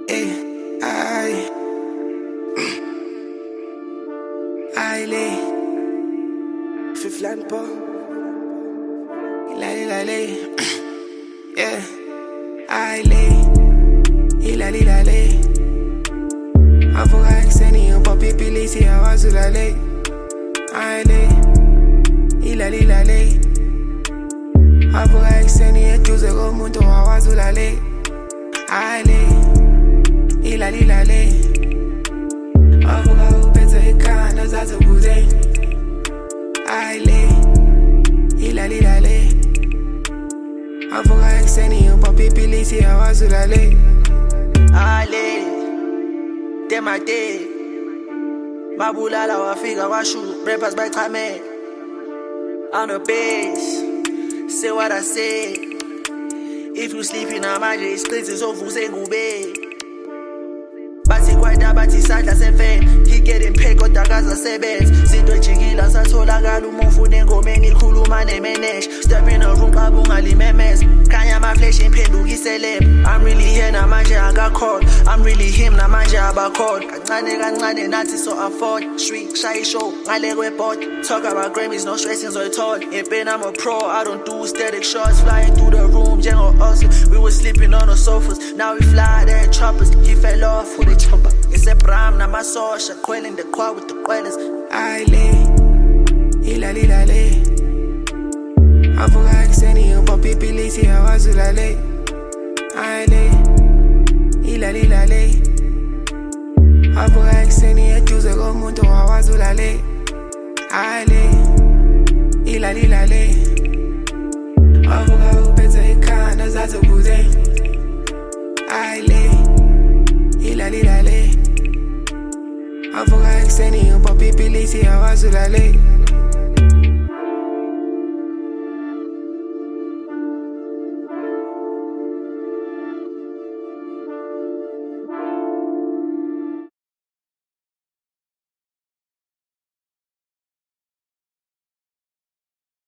Aile Fifth line po Ilale Yeah Aile Ilale Avuga ekseni un po pipilisi awazulale Aile Ilale Avuga ekseni etuze komuntu awazulale Aile Ilale Avuga uphethe ikhanda zazobuze Aile Ilale Avuga ekseni un po pipilisi awazulale Aile Temate Mabulala wafika washu rappers by Kame on the bass. Say what I say. If you sleeping on my day, split is over, say go bed. Bati kwaida bati sadla seven. He getting paid got gaza sebens. Zinto jigila satholakala umufune ngomeni ikhuluma nemenesh. Step in a room kabunga limemes. Kanya my flesh imphendukise lem. I'm really here namanje akakhola. I'm really him namanje abakhola. Kancane nathi so afford. Street shy show ngale kweboard. Talk about Grammys no stressing zoyithola. Impeni I'm a pro. I don't do static shots flying through the room jengo us. We were sleeping on the sofas. Now we fly there choppers. He fell off with a chopper. It's a bram namasosha quelling the quad with the quellers. Aile Ilale Avuga ekseni un po pipilisi awazulale Aile Ilale Avuga ekseni etuze komuntu awazulale Aile Ilale Avuga uphethe ikhanda zazobuze Aile Ilale Avuga ekseni un po pipilisi awazulale